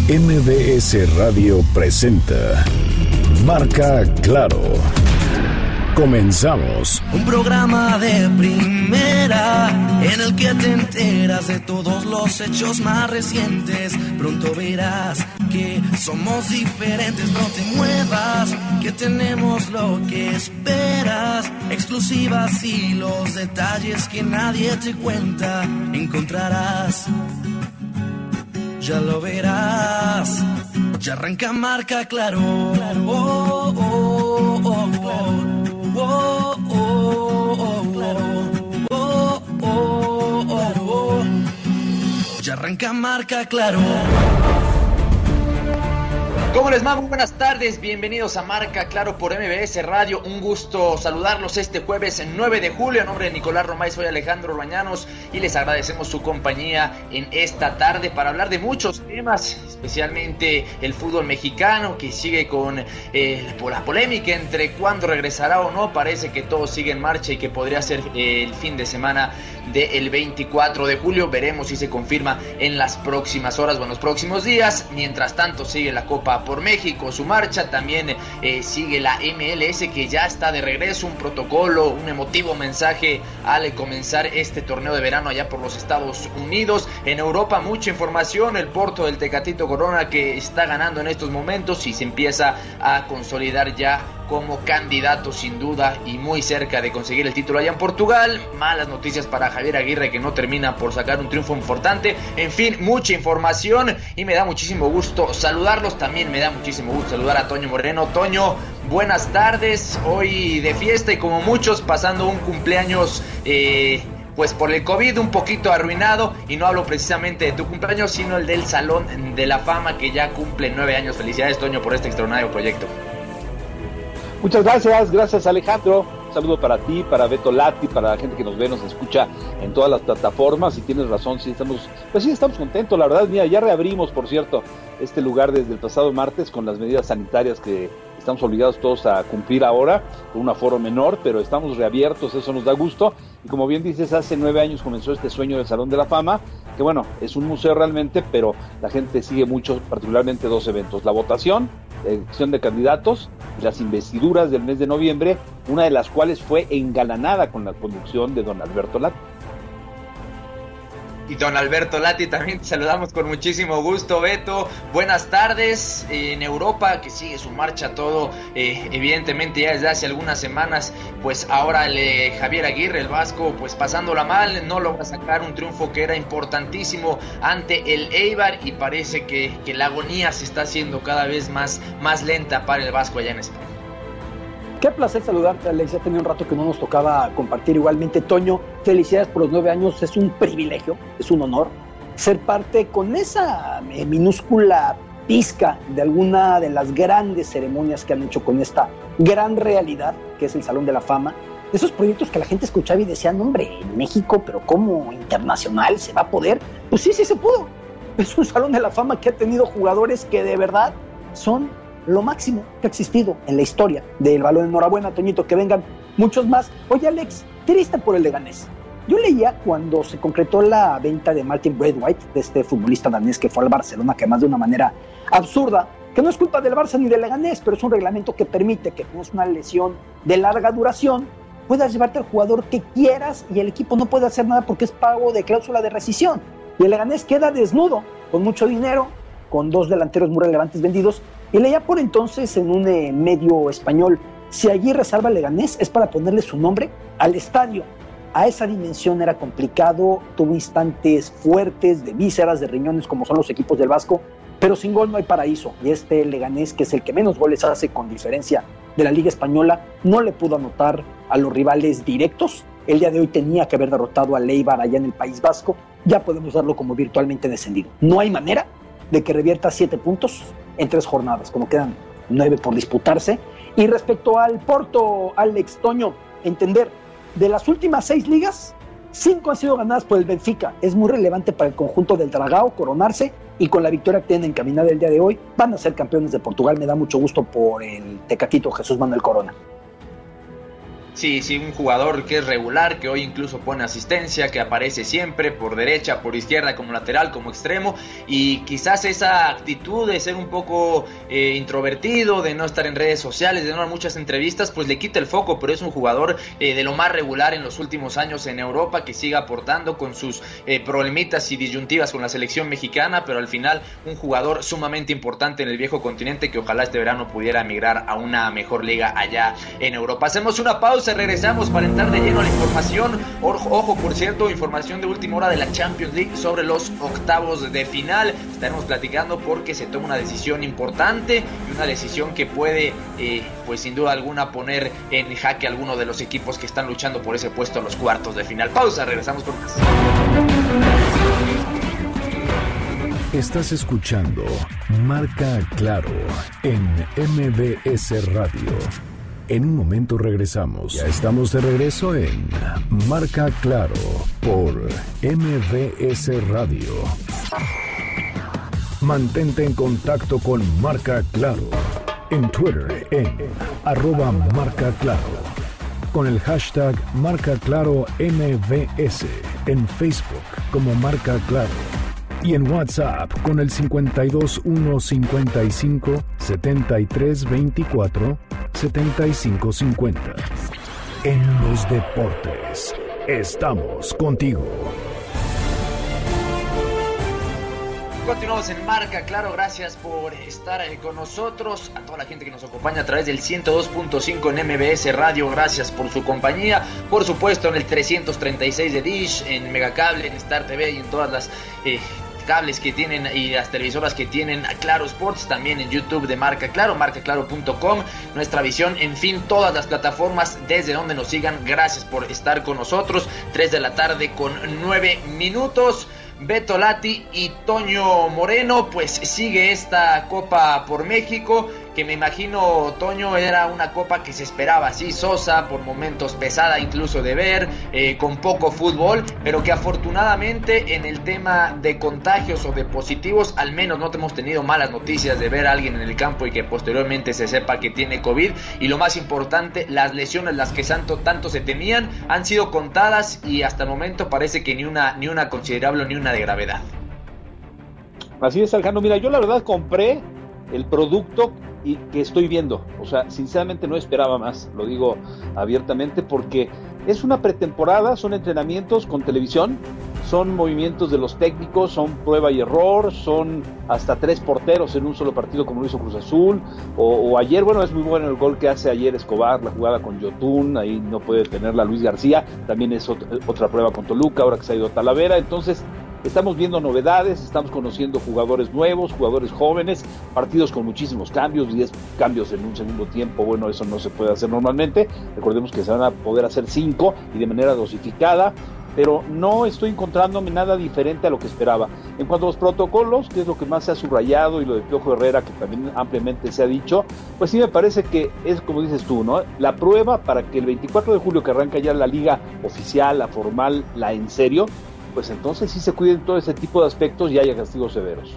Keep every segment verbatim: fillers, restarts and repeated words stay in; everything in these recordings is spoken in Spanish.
M B S Radio presenta Marca Claro. Comenzamos. Un programa de primera en el que te enteras de todos los hechos más recientes. Pronto verás que somos diferentes, no te muevas, que tenemos lo que esperas. Exclusivas y los detalles que nadie te cuenta encontrarás. Ya lo verás, ya arranca Marca Claro. Oh, oh, oh, oh. Oh, oh, oh, oh, oh, oh, oh, oh. Ya arranca Marca Claro. ¿Cómo les va? Muy buenas tardes, bienvenidos a Marca Claro por M B S Radio. Un gusto saludarlos este jueves nueve de julio. En nombre de Nicolás Romay, soy Alejandro Bañanos y les agradecemos su compañía en esta tarde para hablar de muchos temas, especialmente el fútbol mexicano, que sigue con eh, la polémica entre cuándo regresará o no. Parece que todo sigue en marcha y que podría ser eh, el fin de semana del veinticuatro de julio. Veremos si se confirma en las próximas horas o en los próximos días. Mientras tanto, sigue la Copa por México, su marcha. También eh, sigue la M L S, que ya está de regreso. Un protocolo, un emotivo mensaje al comenzar este torneo de verano allá por los Estados Unidos. En Europa, mucha información. El Porto del Tecatito Corona, que está ganando en estos momentos y se empieza a consolidar ya como candidato sin duda y muy cerca de conseguir el título allá en Portugal. Malas noticias para Javier Aguirre, que no termina por sacar un triunfo importante. En fin, mucha información y me da muchísimo gusto saludarlos. También me da muchísimo gusto saludar a Toño Moreno. Toño, buenas tardes. Hoy de fiesta y como muchos pasando un cumpleaños eh, pues por el COVID un poquito arruinado, y no hablo precisamente de tu cumpleaños, sino el del Salón de la Fama, que ya cumple nueve años. Felicidades, Toño, por este extraordinario proyecto. Muchas gracias, gracias Alejandro. Un saludo para ti, para Beto Lati, para la gente que nos ve, nos escucha en todas las plataformas. Y tienes razón, sí estamos, pues sí estamos contentos, la verdad. Mira, ya reabrimos, por cierto, este lugar desde el pasado martes con las medidas sanitarias que estamos obligados todos a cumplir ahora, con un aforo menor, pero estamos reabiertos, eso nos da gusto. Y como bien dices, hace nueve años comenzó este sueño del Salón de la Fama, que bueno, es un museo realmente, pero la gente sigue mucho, particularmente dos eventos: la votación, la elección de candidatos y las investiduras del mes de noviembre, una de las cuales fue engalanada con la conducción de don Alberto Lati. Y don Alberto Lati también te saludamos con muchísimo gusto, Beto. Buenas tardes. En Europa, que sigue su marcha todo, eh, evidentemente ya desde hace algunas semanas, pues ahora el eh, Javier Aguirre, el vasco, pues pasándola mal, no logra sacar un triunfo que era importantísimo ante el Eibar, y parece que, que la agonía se está haciendo cada vez más, más lenta para el vasco allá en España. Qué placer saludarte, Alex. Ya tenía un rato que no nos tocaba compartir. Igualmente, Toño, felicidades por los nueve años. Es un privilegio, es un honor ser parte con esa eh, minúscula pizca de alguna de las grandes ceremonias que han hecho con esta gran realidad que es el Salón de la Fama. De esos proyectos que la gente escuchaba y decía, hombre, en México, pero ¿cómo internacional se va a poder? Pues sí, sí se pudo. Es un Salón de la Fama que ha tenido jugadores que de verdad son lo máximo que ha existido en la historia del balón. Enhorabuena, Toñito, que vengan muchos más. Oye, Alex, triste por el Leganés. Yo leía cuando se concretó la venta de Martin Braithwaite, de este futbolista danés que fue al Barcelona, que más de una manera absurda, que no es culpa del Barça ni del Leganés, pero es un reglamento que permite que no es una lesión de larga duración, puedas llevarte al jugador que quieras y el equipo no puede hacer nada porque es pago de cláusula de rescisión. Y el Leganés queda desnudo, con mucho dinero, con dos delanteros muy relevantes vendidos. Y leía por entonces en un eh, medio español, si Aguirre salva al Leganés es para ponerle su nombre al estadio. A esa dimensión era complicado, tuvo instantes fuertes de vísceras, de riñones, como son los equipos del Vasco, pero sin gol no hay paraíso. Y este Leganés, que es el que menos goles hace con diferencia de la Liga Española, no le pudo anotar a los rivales directos. El día de hoy tenía que haber derrotado al Eibar allá en el País Vasco. Ya podemos darlo como virtualmente descendido. No hay manera de que revierta siete puntos en tres jornadas, como quedan nueve por disputarse. Y respecto al Porto, Alex, Toño, entender, de las últimas seis ligas, cinco han sido ganadas por el Benfica. Es muy relevante para el conjunto del Dragao coronarse, y con la victoria que tienen encaminada el día de hoy, van a ser campeones de Portugal. Me da mucho gusto por el Tecatito Jesús Manuel Corona. Sí, sí, un jugador que es regular, que hoy incluso pone asistencia, que aparece siempre por derecha, por izquierda, como lateral, como extremo, y quizás esa actitud de ser un poco eh, introvertido, de no estar en redes sociales, de no dar muchas entrevistas, pues le quita el foco, pero es un jugador eh, de lo más regular en los últimos años en Europa, que sigue aportando con sus eh, problemitas y disyuntivas con la selección mexicana, pero al final un jugador sumamente importante en el viejo continente, que ojalá este verano pudiera migrar a una mejor liga allá en Europa. Hacemos una pausa, regresamos para entrar de lleno a la información. Ojo, ojo, por cierto, información de última hora de la Champions League sobre los octavos de final. Estaremos platicando porque se toma una decisión importante y una decisión que puede, eh, pues sin duda alguna, poner en jaque a alguno de los equipos que están luchando por ese puesto a los cuartos de final. Pausa, regresamos con más. Estás escuchando Marca Claro en M V S Radio. En un momento regresamos. Ya estamos de regreso en Marca Claro por M V S Radio. Mantente en contacto con Marca Claro en Twitter en arroba Marca Claro, con el hashtag Marca Claro M V S, en Facebook como Marca Claro y en WhatsApp con el cincuenta y dos uno cincuenta y cinco setenta y tres veinticuatro setenta y cinco cincuenta. En los deportes, estamos contigo. Continuamos en Marca Claro, gracias por estar con nosotros, a toda la gente que nos acompaña a través del ciento dos punto cinco en M V S Radio, gracias por su compañía, por supuesto en el trescientos treinta y seis de Dish, en Megacable, en Star T V y en todas las eh, cables que tienen y las televisoras que tienen a Claro Sports, también en YouTube de Marca Claro, marca claro punto com, nuestra visión, en fin, todas las plataformas desde donde nos sigan, gracias por estar con nosotros. Tres de la tarde con nueve minutos. Beto Lati y Toño Moreno, pues sigue esta Copa por México, que me imagino, Toño, era una copa que se esperaba así, sosa, por momentos pesada incluso de ver, eh, con poco fútbol, pero que afortunadamente en el tema de contagios o de positivos, al menos no hemos tenido malas noticias de ver a alguien en el campo y que posteriormente se sepa que tiene COVID, y lo más importante, las lesiones, las que tanto, tanto se temían, han sido contadas y hasta el momento parece que ni una, ni una considerable ni una de gravedad. Así es, Alejandro. Mira, yo la verdad compré el producto y que estoy viendo, o sea, sinceramente no esperaba más, lo digo abiertamente, porque es una pretemporada, son entrenamientos con televisión, son movimientos de los técnicos, son prueba y error, son hasta tres porteros en un solo partido como lo hizo Cruz Azul, o, o ayer, bueno, es muy bueno el gol que hace ayer Escobar, la jugada con Yotun, ahí no puede tenerla Luis García, también es otra, otra prueba con Toluca, ahora que se ha ido Talavera, entonces estamos viendo novedades, estamos conociendo jugadores nuevos, jugadores jóvenes, partidos con muchísimos cambios, diez cambios en un segundo tiempo, bueno, eso no se puede hacer normalmente, recordemos que se van a poder hacer cinco y de manera dosificada, pero no estoy encontrándome nada diferente a lo que esperaba. En cuanto a los protocolos, que es lo que más se ha subrayado, y lo de Piojo Herrera, que también ampliamente se ha dicho, pues sí me parece que es como dices tú, ¿no? La prueba para que el veinticuatro de julio, que arranca ya la liga oficial, la formal, la en serio, pues entonces sí se cuiden todo ese tipo de aspectos y haya castigos severos.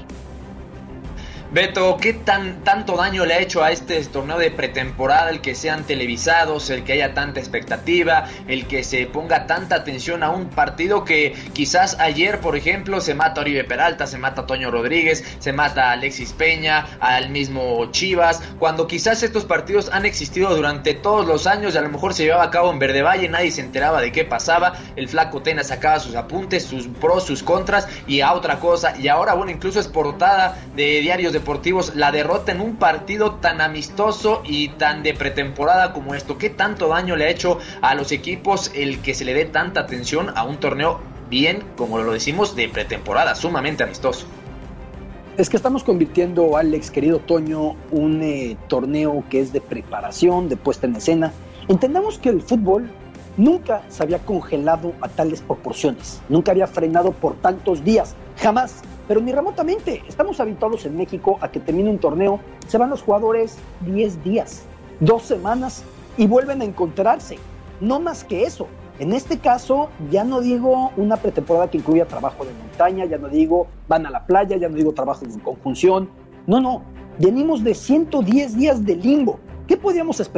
Beto, ¿qué tan tanto daño le ha hecho a este torneo de pretemporada el que sean televisados, el que haya tanta expectativa, el que se ponga tanta atención a un partido que quizás ayer, por ejemplo, se mata a Oribe Peralta, se mata a Toño Rodríguez, se mata a Alexis Peña, al mismo Chivas, cuando quizás estos partidos han existido durante todos los años y a lo mejor se llevaba a cabo en Verde Valle, nadie se enteraba de qué pasaba, el Flaco Tena sacaba sus apuntes, sus pros, sus contras y a otra cosa, y ahora, bueno, incluso es portada de diarios de deportivos la derrota en un partido tan amistoso y tan de pretemporada como esto. ¿Qué tanto daño le ha hecho a los equipos el que se le dé tanta atención a un torneo bien, como lo decimos, de pretemporada, sumamente amistoso? Es que estamos convirtiendo, Alex, querido Toño, un eh, torneo que es de preparación, de puesta en escena. Entendamos que el fútbol nunca se había congelado a tales proporciones, nunca había frenado por tantos días, jamás. Pero ni remotamente. Estamos habituados en México a que termine un torneo, se van los jugadores diez días, dos semanas y vuelven a encontrarse. No más que eso. En este caso, ya no digo una pretemporada que incluya trabajo de montaña, ya no digo van a la playa, ya no digo trabajo en conjunción. No, no. Venimos de ciento diez días de limbo. ¿Qué podíamos esperar?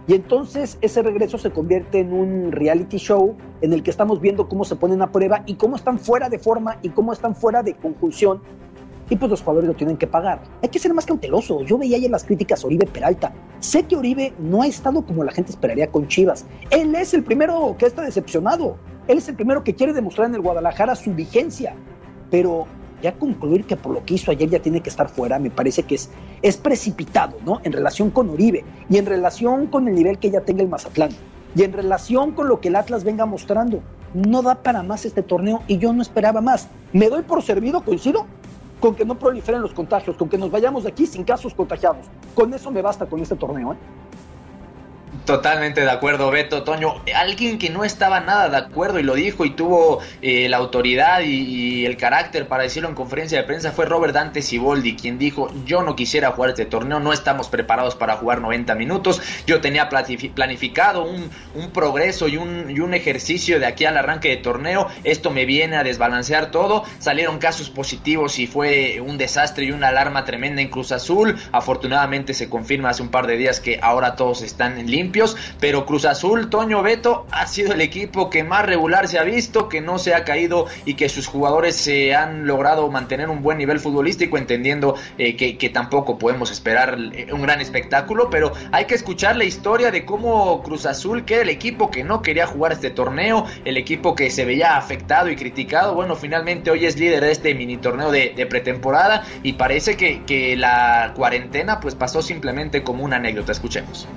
Y entonces ese regreso se convierte en un reality show en el que estamos viendo cómo se ponen a prueba y cómo están fuera de forma y cómo están fuera de conjunción. Y pues los jugadores lo tienen que pagar. Hay que ser más cauteloso. Yo veía ayer las críticas a Oribe Peralta. Sé que Oribe no ha estado como la gente esperaría con Chivas. Él es el primero que está decepcionado. Él es el primero que quiere demostrar en el Guadalajara su vigencia. Pero ya concluir que por lo que hizo ayer ya tiene que estar fuera, me parece que es, es precipitado, ¿no? En relación con Oribe y en relación con el nivel que ya tenga el Mazatlán y en relación con lo que el Atlas venga mostrando. No da para más este torneo y yo no esperaba más. Me doy por servido, coincido, con que no proliferen los contagios, con que nos vayamos de aquí sin casos contagiados. Con eso me basta con este torneo, ¿eh? Totalmente de acuerdo, Beto. Toño, alguien que no estaba nada de acuerdo y lo dijo y tuvo eh, la autoridad y, y el carácter para decirlo en conferencia de prensa fue Robert Dante Siboldi, quien dijo: yo no quisiera jugar este torneo, no estamos preparados para jugar noventa minutos, yo tenía planificado un, un progreso y un, y un ejercicio de aquí al arranque de torneo, esto me viene a desbalancear todo. Salieron casos positivos y fue un desastre y una alarma tremenda en Cruz Azul. Afortunadamente se confirma hace un par de días que ahora todos están limpios, pero Cruz Azul, Toño, Beto, ha sido el equipo que más regular se ha visto, que no se ha caído y que sus jugadores se han logrado mantener un buen nivel futbolístico, entendiendo eh, que, que tampoco podemos esperar un gran espectáculo, pero hay que escuchar la historia de cómo Cruz Azul, que era el equipo que no quería jugar este torneo, el equipo que se veía afectado y criticado, bueno, finalmente hoy es líder de este mini torneo de, de pretemporada y parece que, que la cuarentena pues pasó simplemente como una anécdota. Escuchemos.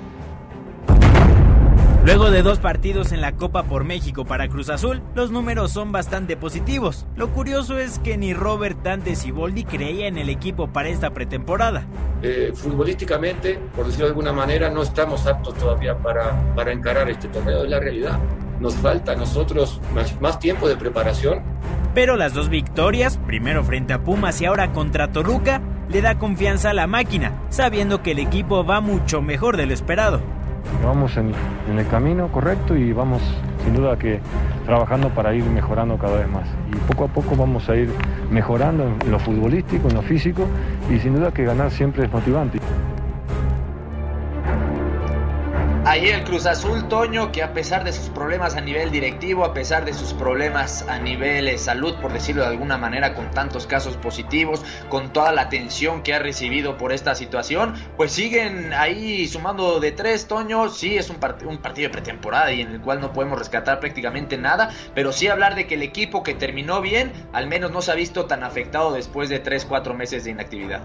Luego de dos partidos en la Copa por México para Cruz Azul, los números son bastante positivos. Lo curioso es que ni Robert Dante Siboldi creía en el equipo para esta pretemporada. Eh, futbolísticamente, por decirlo de alguna manera, no estamos aptos todavía para, para encarar este torneo, es la realidad. Nos falta a nosotros más, más tiempo de preparación. Pero las dos victorias, primero frente a Pumas y ahora contra Toluca, le da confianza a la máquina, sabiendo que el equipo va mucho mejor de lo esperado. Vamos en, en el camino correcto y vamos sin duda que trabajando para ir mejorando cada vez más. Y poco a poco vamos a ir mejorando en lo futbolístico, en lo físico y sin duda que ganar siempre es motivante. Ahí el Cruz Azul, Toño, que a pesar de sus problemas a nivel directivo, a pesar de sus problemas a nivel de salud, por decirlo de alguna manera, con tantos casos positivos, con toda la atención que ha recibido por esta situación, pues siguen ahí sumando de tres, Toño. Sí, es un, part- un partido de pretemporada y en el cual no podemos rescatar prácticamente nada, pero sí hablar de que el equipo que terminó bien, al menos no se ha visto tan afectado después de tres, cuatro meses de inactividad.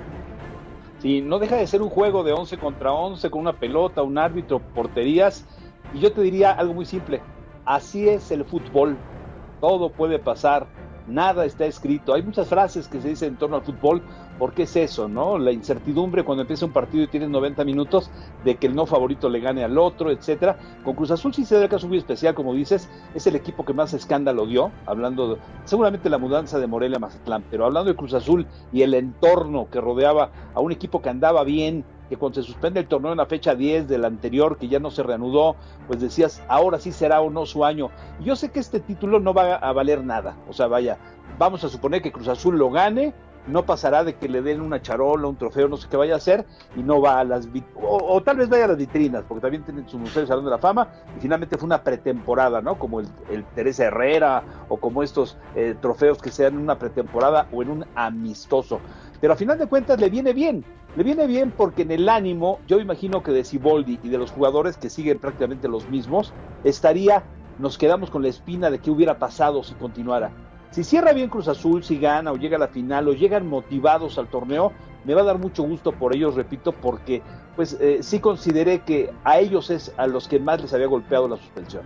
Sí, no deja de ser un juego de once contra once con una pelota, un árbitro, porterías, y yo te diría algo muy simple: así es el fútbol, todo puede pasar, nada está escrito. Hay muchas frases que se dicen en torno al fútbol, porque es eso, ¿no? La incertidumbre cuando empieza un partido y tienes noventa minutos de que el no favorito le gane al otro, etcétera. Con Cruz Azul sí se da el caso muy especial, como dices, es el equipo que más escándalo dio, hablando de, seguramente la mudanza de Morelia a Mazatlán, pero hablando de Cruz Azul y el entorno que rodeaba a un equipo que andaba bien, que cuando se suspende el torneo en la fecha diez del anterior, que ya no se reanudó, pues decías, ahora sí será o no su año. Y yo sé que este título no va a valer nada, o sea, vaya, vamos a suponer que Cruz Azul lo gane, no pasará de que le den una charola, un trofeo, no sé qué vaya a hacer, y no va a las vit- o, o tal vez vaya a las vitrinas, porque también tienen su museo de Salón de la Fama, y finalmente fue una pretemporada, ¿no? Como el, el Teresa Herrera, o como estos eh, trofeos que sean en una pretemporada o en un amistoso. Pero a final de cuentas le viene bien, le viene bien porque en el ánimo, yo imagino que de Siboldi y de los jugadores que siguen prácticamente los mismos, estaría, nos quedamos con la espina de qué hubiera pasado si continuara. Si cierra bien Cruz Azul, si gana o llega a la final o llegan motivados al torneo, me va a dar mucho gusto por ellos, repito, porque pues eh, sí consideré que a ellos es a los que más les había golpeado la suspensión.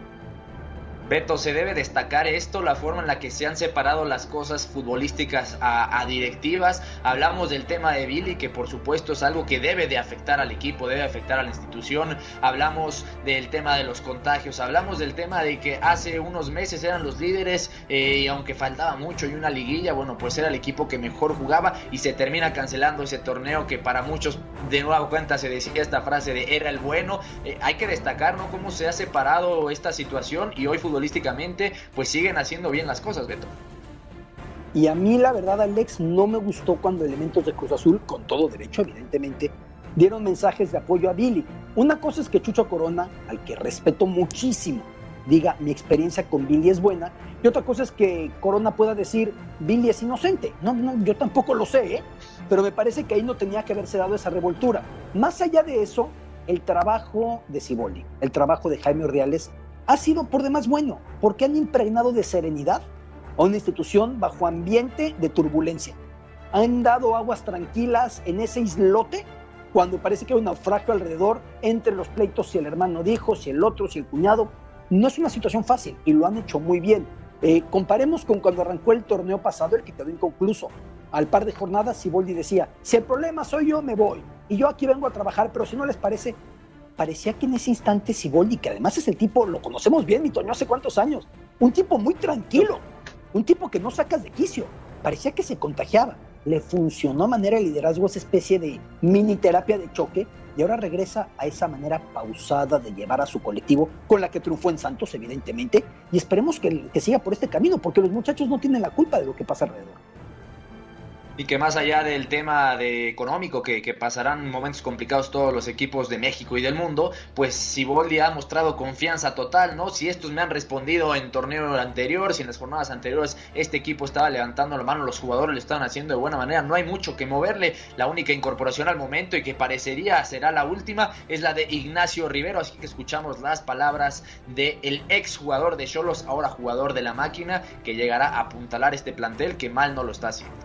Beto, se debe destacar esto, la forma en la que se han separado las cosas futbolísticas a, a directivas. Hablamos del tema de Billy, que por supuesto es algo que debe de afectar al equipo, debe afectar a la institución. Hablamos del tema de los contagios, hablamos del tema de que hace unos meses eran los líderes eh, y aunque faltaba mucho y una liguilla, bueno, pues era el equipo que mejor jugaba y se termina cancelando ese torneo que para muchos de nueva cuenta se decía esta frase de era el bueno. Eh, hay que destacar, ¿no?, cómo se ha separado esta situación y hoy futbolísticamente pues siguen haciendo bien las cosas, Beto. Y a mí la verdad, Alex, no me gustó cuando elementos de Cruz Azul, con todo derecho evidentemente, dieron mensajes de apoyo a Billy. Una cosa es que Chucho Corona, al que respeto muchísimo, diga mi experiencia con Billy es buena, y otra cosa es que Corona pueda decir Billy es inocente. No, no, yo tampoco lo sé, ¿eh? Pero me parece que ahí no tenía que haberse dado esa revoltura. Más allá de eso, el trabajo de Siboldi, el trabajo de Jaime Ordiales ha sido por demás bueno, porque han impregnado de serenidad a una institución bajo ambiente de turbulencia. Han dado aguas tranquilas en ese islote cuando parece que hay un naufragio alrededor entre los pleitos, si el hermano dijo, si el otro, si el cuñado. No es una situación fácil y lo han hecho muy bien. Eh, comparemos con cuando arrancó el torneo pasado, el que quedó inconcluso. Al par de jornadas, Siboldi decía, si el problema soy yo, me voy. Y yo aquí vengo a trabajar, pero si no les parece, parecía que en ese instante Siboldi, que además es el tipo, lo conocemos bien, mi Toño, hace cuántos años, un tipo muy tranquilo, un tipo que no sacas de quicio, parecía que se contagiaba. Le funcionó a manera de liderazgo esa especie de mini terapia de choque y ahora regresa a esa manera pausada de llevar a su colectivo, con la que triunfó en Santos, evidentemente, y esperemos que, que siga por este camino, porque los muchachos no tienen la culpa de lo que pasa alrededor. Y que más allá del tema de económico, que, que pasarán momentos complicados todos los equipos de México y del mundo, pues Siboldi ha mostrado confianza total, ¿no? Si estos me han respondido en torneo anterior, si en las jornadas anteriores este equipo estaba levantando la mano, los jugadores lo estaban haciendo de buena manera, no hay mucho que moverle. La única incorporación al momento, y que parecería será la última, es la de Ignacio Rivero, así que escuchamos las palabras del ex jugador de Xolos, ahora jugador de la Máquina, que llegará a apuntalar este plantel que mal no lo está haciendo.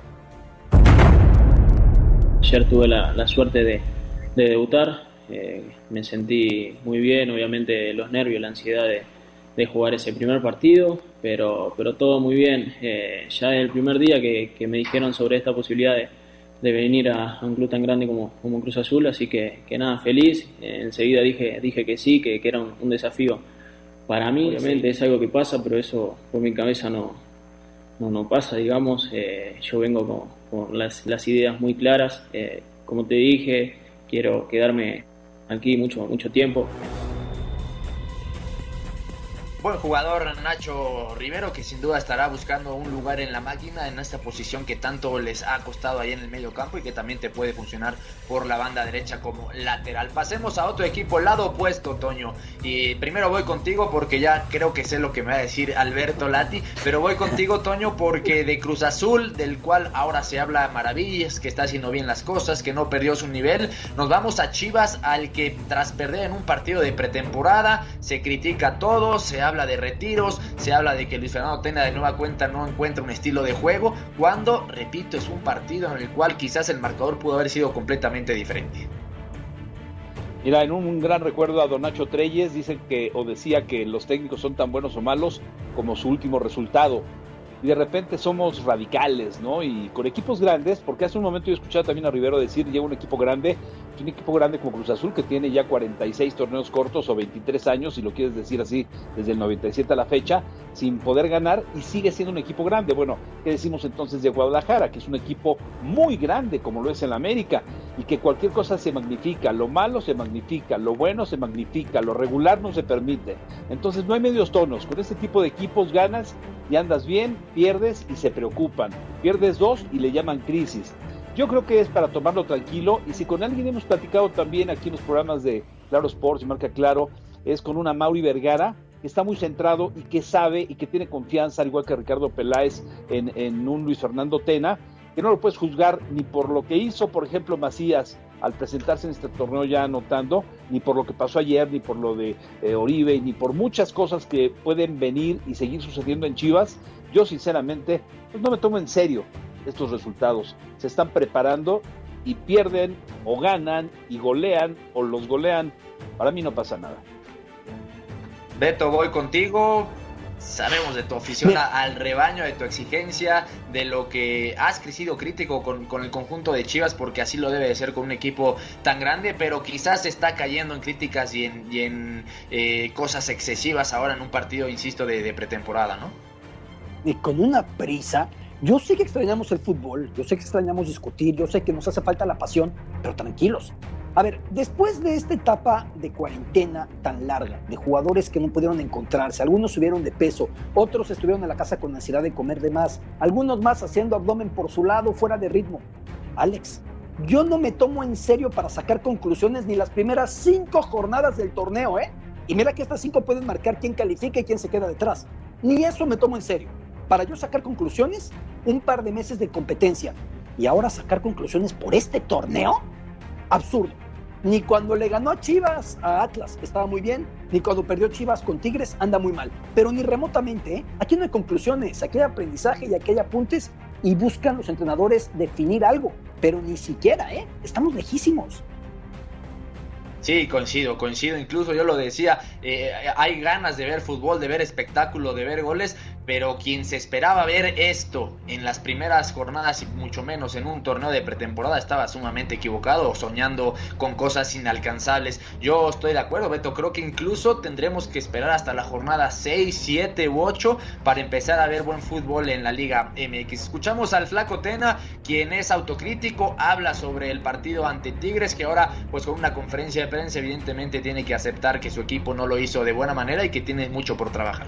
Ayer tuve la, la suerte de, de debutar, eh, me sentí muy bien, obviamente los nervios, la ansiedad de, de jugar ese primer partido, pero, pero todo muy bien. Eh, ya el primer día que, que me dijeron sobre esta posibilidad de, de venir a, a un club tan grande como, como Cruz Azul, así que, que nada, feliz. Eh, enseguida dije, dije que sí, que, que era un, un desafío para mí. Obviamente es algo que pasa, pero eso por mi cabeza no, no, no pasa, digamos. Eh, yo vengo con con las, las ideas muy claras, eh, como te dije, quiero quedarme aquí mucho, mucho tiempo. Buen jugador Nacho Rivero, que sin duda estará buscando un lugar en la Máquina, en esta posición que tanto les ha costado ahí en el medio campo y que también te puede funcionar por la banda derecha como lateral. Pasemos a otro equipo, lado opuesto, Toño, y primero voy contigo porque ya creo que sé lo que me va a decir Alberto Lati, pero voy contigo, Toño, porque de Cruz Azul, del cual ahora se habla maravillas, que está haciendo bien las cosas, que no perdió su nivel, nos vamos a Chivas, al que tras perder en un partido de pretemporada se critica todo, se habla de retiros, se habla de que Luis Fernando Tena de nueva cuenta no encuentra un estilo de juego, cuando, repito, es un partido en el cual quizás el marcador pudo haber sido completamente diferente. Mira, en un, un gran recuerdo a don Nacho Treyes, dicen que, o decía que los técnicos son tan buenos o malos como su último resultado. Y de repente somos radicales, ¿no? Y con equipos grandes, porque hace un momento yo escuchaba también a Rivero decir, llega un equipo grande, un equipo grande como Cruz Azul, que tiene ya cuarenta y seis torneos cortos o veintitrés años, si lo quieres decir así, desde el noventa y siete a la fecha, sin poder ganar, y sigue siendo un equipo grande. Bueno, ¿qué decimos entonces de Guadalajara? Que es un equipo muy grande, como lo es en la América, y que cualquier cosa se magnifica, lo malo se magnifica, lo bueno se magnifica, lo regular no se permite. Entonces no hay medios tonos, con este tipo de equipos ganas y andas bien, pierdes y se preocupan, pierdes dos y le llaman crisis. Yo creo que es para tomarlo tranquilo, y si con alguien hemos platicado también aquí en los programas de Claro Sports y Marca Claro, es con una Mauri Vergara, que está muy centrado y que sabe y que tiene confianza, al igual que Ricardo Peláez, en, en un Luis Fernando Tena, que no lo puedes juzgar ni por lo que hizo, por ejemplo, Macías al presentarse en este torneo ya anotando, ni por lo que pasó ayer, ni por lo de eh, Oribe, ni por muchas cosas que pueden venir y seguir sucediendo en Chivas. Yo sinceramente pues no me tomo en serio estos resultados. Se están preparando y pierden o ganan y golean o los golean. Para mí no pasa nada. Beto, voy contigo. Sabemos de tu afición al rebaño, de tu exigencia, de lo que has crecido crítico con, con el conjunto de Chivas, porque así lo debe de ser con un equipo tan grande, pero quizás está cayendo en críticas y en, y en eh, cosas excesivas ahora en un partido, insisto, de, de pretemporada, ¿no? Y con una prisa. Yo sé que extrañamos el fútbol, yo sé que extrañamos discutir, yo sé que nos hace falta la pasión, pero tranquilos. A ver, después de esta etapa de cuarentena tan larga, de jugadores que no pudieron encontrarse, algunos subieron de peso, otros estuvieron en la casa con ansiedad de comer de más, algunos más haciendo abdomen por su lado, fuera de ritmo. Alex, yo no me tomo en serio para sacar conclusiones ni las primeras cinco jornadas del torneo, ¿eh? Y mira que estas cinco pueden marcar quién califica y quién se queda detrás. Ni eso me tomo en serio. Para yo sacar conclusiones, un par de meses de competencia. Y ahora sacar conclusiones por este torneo, absurdo. Ni cuando le ganó a Chivas, a Atlas, estaba muy bien, ni cuando perdió Chivas con Tigres, anda muy mal. Pero ni remotamente, ¿eh? Aquí no hay conclusiones, aquí hay aprendizaje y aquí hay apuntes y buscan los entrenadores definir algo. Pero ni siquiera, ¿eh? Estamos lejísimos. Sí, coincido, coincido, incluso yo lo decía, eh, hay ganas de ver fútbol, de ver espectáculo, de ver goles, pero quien se esperaba ver esto en las primeras jornadas y mucho menos en un torneo de pretemporada estaba sumamente equivocado, soñando con cosas inalcanzables. Yo estoy de acuerdo, Beto, creo que incluso tendremos que esperar hasta la jornada seis, siete u ocho para empezar a ver buen fútbol en la Liga M X. Escuchamos al Flaco Tena, quien es autocrítico, habla sobre el partido ante Tigres, que ahora pues con una conferencia de prensa evidentemente tiene que aceptar que su equipo no lo hizo de buena manera y que tiene mucho por trabajar.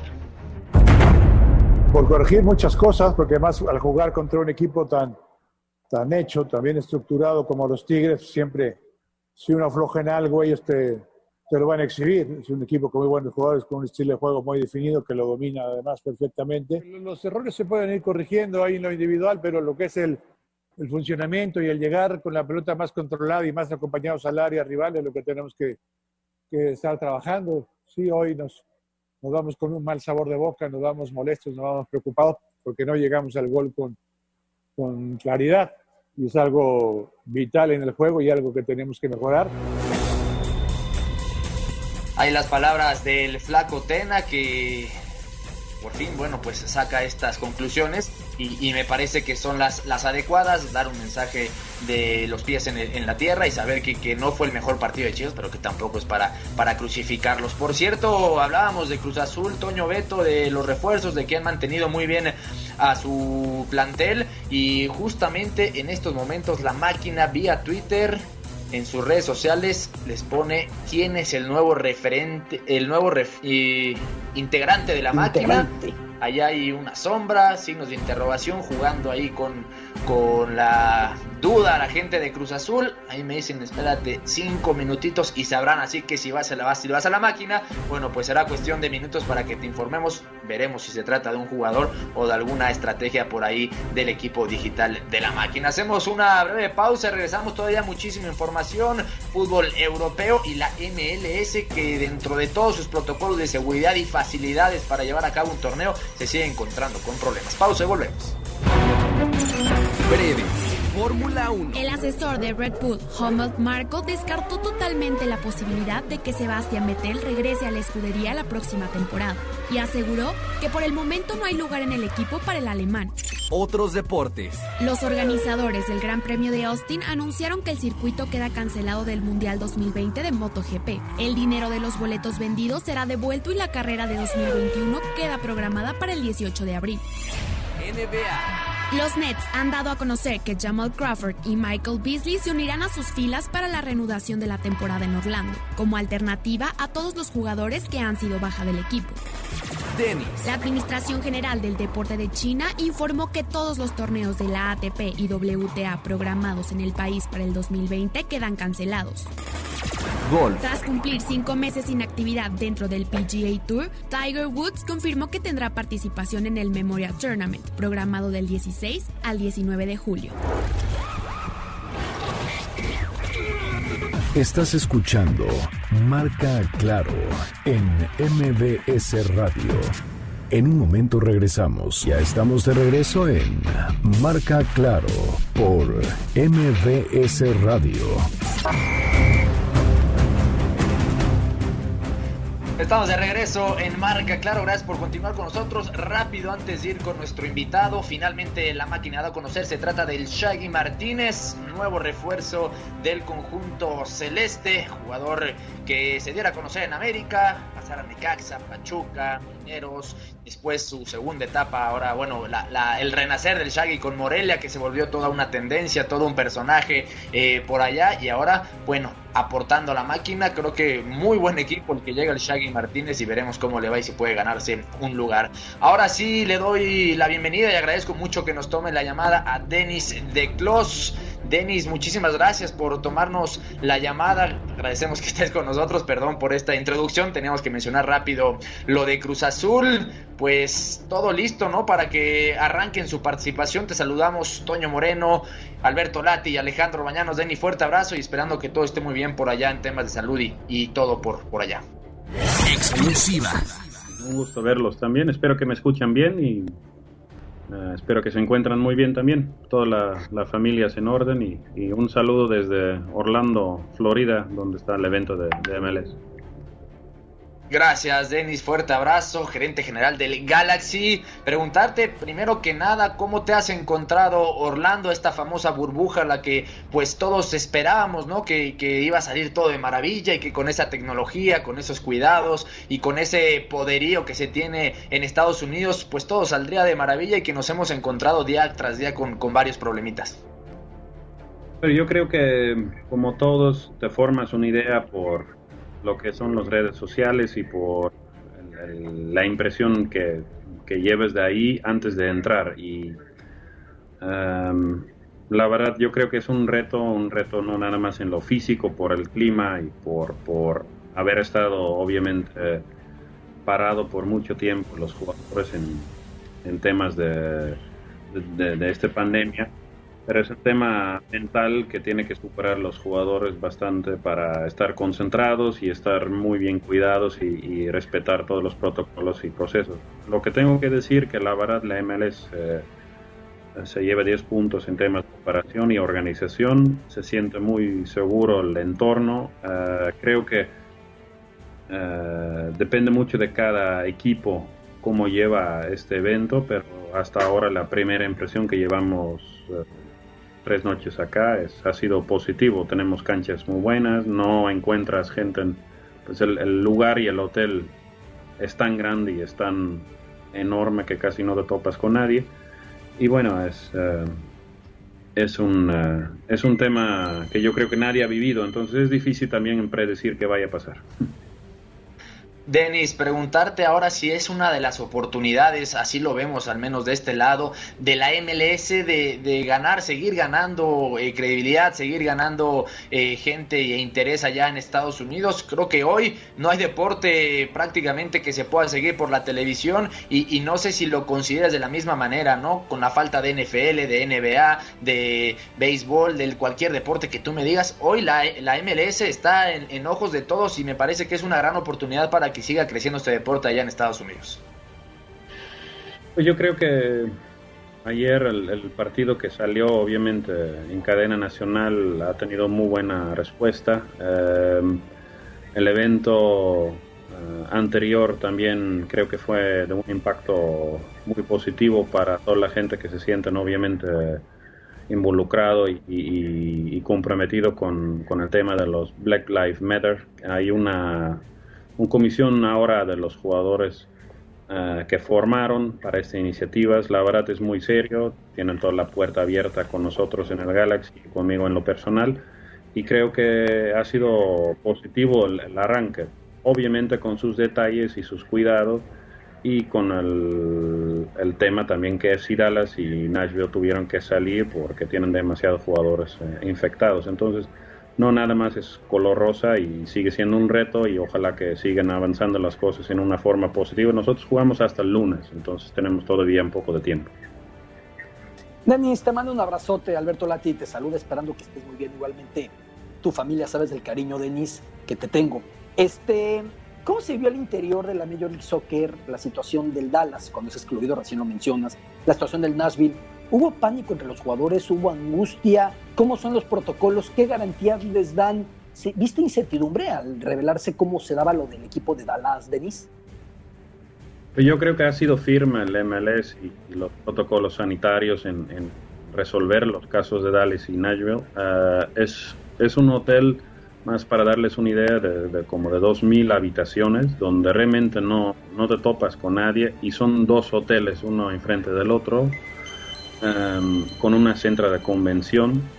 Por corregir muchas cosas, porque además al jugar contra un equipo tan, tan hecho, tan bien estructurado como los Tigres, siempre si uno afloja en algo ellos te, te lo van a exhibir. Es un equipo con muy buenos jugadores, con un estilo de juego muy definido que lo domina además perfectamente. Los errores se pueden ir corrigiendo ahí en lo individual, pero lo que es el, el funcionamiento y el llegar con la pelota más controlada y más acompañados al área rival es lo que tenemos que, que estar trabajando. Sí, hoy nos... Nos vamos con un mal sabor de boca, nos vamos molestos, nos vamos preocupados porque no llegamos al gol con, con claridad. Y es algo vital en el juego y algo que tenemos que mejorar. Hay las palabras del Flaco Tena que por fin, bueno, pues saca estas conclusiones y, y me parece que son las, las adecuadas, dar un mensaje de los pies en, el, en la tierra y saber que, que no fue el mejor partido de Chivas, pero que tampoco es para, para crucificarlos. Por cierto, hablábamos de Cruz Azul, Toño, Beto, de los refuerzos, de que han mantenido muy bien a su plantel y justamente en estos momentos la máquina vía Twitter en sus redes sociales les pone quién es el nuevo referente, el nuevo ref, eh, integrante de la máquina. Allá hay una sombra, signos de interrogación, jugando ahí con, con la duda a la gente de Cruz Azul. Ahí me dicen, espérate cinco minutitos y sabrán, así que si vas a la, si vas a la máquina, bueno, pues será cuestión de minutos para que te informemos. Veremos si se trata de un jugador o de alguna estrategia por ahí del equipo digital de la máquina. Hacemos una breve pausa, regresamos, todavía muchísima información, fútbol europeo y la M L S, que dentro de todos sus protocolos de seguridad y facilidades para llevar a cabo un torneo se sigue encontrando con problemas. Pausa y volvemos. Breve. Fórmula uno. El asesor de Red Bull, Helmut Marko, descartó totalmente la posibilidad de que Sebastian Vettel regrese a la escudería la próxima temporada y aseguró que por el momento no hay lugar en el equipo para el alemán. Otros deportes. Los organizadores del Gran Premio de Austin anunciaron que el circuito queda cancelado del Mundial dos mil veinte de MotoGP. El dinero de los boletos vendidos será devuelto y la carrera de dos mil veintiuno queda programada para el dieciocho de abril. N B A. Los Nets han dado a conocer que Jamal Crawford y Michael Beasley se unirán a sus filas para la reanudación de la temporada en Orlando, como alternativa a todos los jugadores que han sido baja del equipo. Tenis. La Administración General del Deporte de China informó que todos los torneos de la A T P y W T A programados en el país para el dos mil veinte quedan cancelados. Golf. Tras cumplir cinco meses sin actividad dentro del P G A Tour, Tiger Woods confirmó que tendrá participación en el Memorial Tournament, programado del dieciséis al diecinueve de julio. Estás escuchando Marca Claro en M V S Radio. En un momento regresamos. Ya estamos de regreso en Marca Claro por M V S Radio. Estamos de regreso en Marca Claro, gracias por continuar con nosotros. Rápido, antes de ir con nuestro invitado, finalmente la máquina ha dado a conocer, se trata del Shaggy Martínez, nuevo refuerzo del conjunto celeste, jugador que se diera a conocer en América, pasar a Necaxa, Pachuca, Mineros, después su segunda etapa, ahora bueno, la, la, el renacer del Shaggy con Morelia, que se volvió toda una tendencia, todo un personaje eh, por allá, y ahora, bueno, aportando a la máquina, creo que muy buen equipo el que llega el Shaggy Martínez y veremos cómo le va y si puede ganarse un lugar. Ahora sí le doy la bienvenida y agradezco mucho que nos tome la llamada a Denis de Clos. Denis, muchísimas gracias por tomarnos la llamada, agradecemos que estés con nosotros, perdón por esta introducción, teníamos que mencionar rápido lo de Cruz Azul, pues todo listo, ¿no? Para que arranquen su participación, te saludamos Toño Moreno, Alberto Lati y Alejandro Bañanos. Denis, fuerte abrazo y esperando que todo esté muy bien por allá en temas de salud y, y todo por, por allá. Exclusiva. Un gusto verlos también, espero que me escuchan bien y uh, espero que se encuentran muy bien también, toda la, la familia es en orden y, y un saludo desde Orlando, Florida, donde está el evento de, de M L S. Gracias, Denis, fuerte abrazo, gerente general del Galaxy. Preguntarte primero que nada, ¿cómo te has encontrado Orlando, esta famosa burbuja, la que pues todos esperábamos, ¿no? Que, que iba a salir todo de maravilla y que con esa tecnología, con esos cuidados y con ese poderío que se tiene en Estados Unidos, pues todo saldría de maravilla y que nos hemos encontrado día tras día con, con varios problemitas. Pero yo creo que como todos te formas una idea por lo que son las redes sociales y por el, el, la impresión que, que lleves de ahí antes de entrar y um, la verdad yo creo que es un reto, un reto no nada más en lo físico por el clima y por, por haber estado obviamente eh, parado por mucho tiempo los jugadores en, en temas de, de, de esta pandemia. Pero es un tema mental que tiene que superar los jugadores bastante para estar concentrados y estar muy bien cuidados y, y respetar todos los protocolos y procesos. Lo que tengo que decir que la verdad la M L S eh, se lleva diez puntos en temas de preparación y organización, se siente muy seguro el entorno. Uh, creo que uh, depende mucho de cada equipo cómo lleva este evento, pero hasta ahora la primera impresión que llevamos uh, tres noches acá es, ha sido positivo. Tenemos canchas muy buenas, no encuentras gente en, pues el, el lugar y el hotel es tan grande y es tan enorme que casi no te topas con nadie y bueno es uh, es un uh, es un tema que yo creo que nadie ha vivido, entonces es difícil también predecir qué vaya a pasar. Denis, preguntarte ahora si es una de las oportunidades, así lo vemos al menos de este lado, de la M L S de, de ganar, seguir ganando eh, credibilidad, seguir ganando eh, gente e interés allá en Estados Unidos. Creo que hoy no hay deporte prácticamente que se pueda seguir por la televisión y, y no sé si lo consideras de la misma manera, ¿no? Con la falta de N F L, de N B A, de béisbol, de cualquier deporte que tú me digas, hoy la, la M L S está en, en ojos de todos y me parece que es una gran oportunidad para que siga creciendo este deporte allá en Estados Unidos. Pues yo creo que ayer el, el partido que salió obviamente en cadena nacional ha tenido muy buena respuesta. Eh, el evento eh, anterior también creo que fue de un impacto muy positivo para toda la gente que se sienten obviamente involucrado y, y, y comprometido con, con el tema de los Black Lives Matter. Hay una una comisión ahora de los jugadores uh, que formaron para estas iniciativas. La verdad es muy serio, tienen toda la puerta abierta con nosotros en el Galaxy y conmigo en lo personal y creo que ha sido positivo el, el arranque, obviamente con sus detalles y sus cuidados y con el, el tema también que F C Dallas y Nashville tuvieron que salir porque tienen demasiados jugadores eh, infectados. Entonces no nada más es color rosa y sigue siendo un reto y ojalá que sigan avanzando las cosas en una forma positiva. Nosotros jugamos hasta el lunes, entonces tenemos todavía un poco de tiempo. Denis, te mando un abrazote, Alberto Lati, te saluda esperando que estés muy bien. Igualmente, tu familia, sabes del cariño, Denis, que te tengo. Este, ¿cómo se vio al interior de la Major League Soccer la situación del Dallas, cuando es excluido, recién lo mencionas, la situación del Nashville? ¿Hubo pánico entre los jugadores? ¿Hubo angustia? ¿Cómo son los protocolos? ¿Qué garantías les dan? ¿Viste incertidumbre al revelarse cómo se daba lo del equipo de Dallas, Denis? Yo creo que ha sido firme el M L S y los protocolos sanitarios en, en resolver los casos de Dallas y Nashville. Uh, es, es un hotel, más para darles una idea, de, de como de dos mil habitaciones, donde realmente no, no te topas con nadie y son dos hoteles, uno enfrente del otro. Um, con una centro de convención. Um,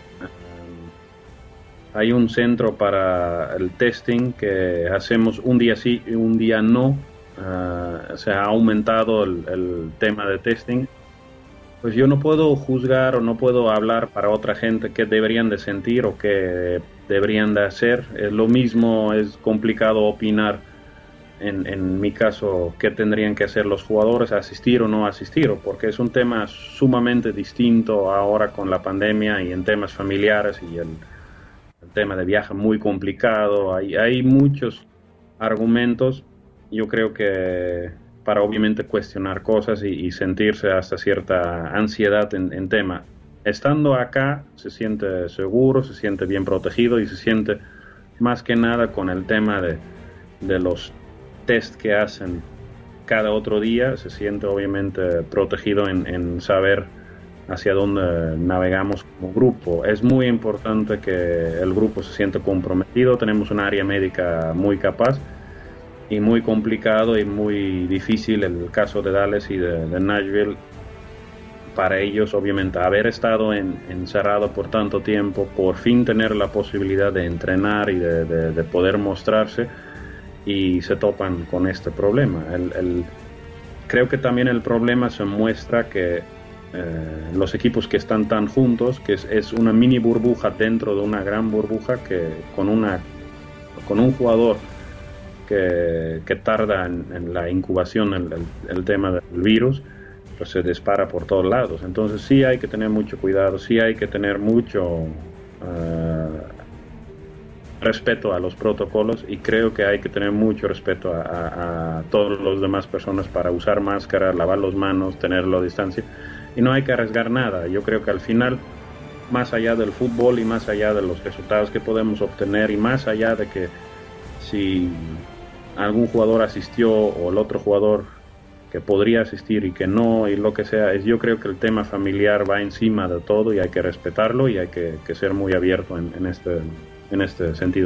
hay un centro para el testing que hacemos un día sí y un día no. Uh, se ha aumentado el, el tema de testing pues yo no puedo juzgar o no puedo hablar para otra gente qué deberían de sentir o qué deberían de hacer. Es lo mismo, es complicado opinar en, en mi caso qué tendrían que hacer los jugadores, asistir o no asistir, porque es un tema sumamente distinto ahora con la pandemia y en temas familiares y el, el tema de viaje muy complicado. Hay, hay muchos argumentos, yo creo que para obviamente cuestionar cosas y, y sentirse hasta cierta ansiedad en, en tema. Estando acá se siente seguro, se siente bien protegido y se siente más que nada con el tema de, de los test que hacen cada otro día, se siente obviamente protegido en, en saber hacia dónde navegamos como grupo. Es muy importante que el grupo se siente comprometido, tenemos un área médica muy capaz y muy complicado y muy difícil el caso de Dallas y de, de Nashville. Para ellos, obviamente, haber estado en, encerrado por tanto tiempo, por fin tener la posibilidad de entrenar y de, de, de poder mostrarse, y se topan con este problema. El, el, creo que también el problema se muestra que eh, los equipos que están tan juntos, que es, es una mini burbuja dentro de una gran burbuja, que con, una, con un jugador Que, que tarda en, en la incubación el, el, el tema del virus, pues se dispara por todos lados. Entonces sí hay que tener mucho cuidado, sí hay que tener mucho uh, respeto a los protocolos, y creo que hay que tener mucho respeto a, a, a todas las demás personas para usar máscara, lavar las manos, tener la distancia, y no hay que arriesgar nada. Yo creo que al final, más allá del fútbol y más allá de los resultados que podemos obtener y más allá de que si algún jugador asistió o el otro jugador que podría asistir y que no, y lo que sea, es, yo creo que el tema familiar va encima de todo y hay que respetarlo y hay que, que ser muy abierto en, en, este, en este sentido.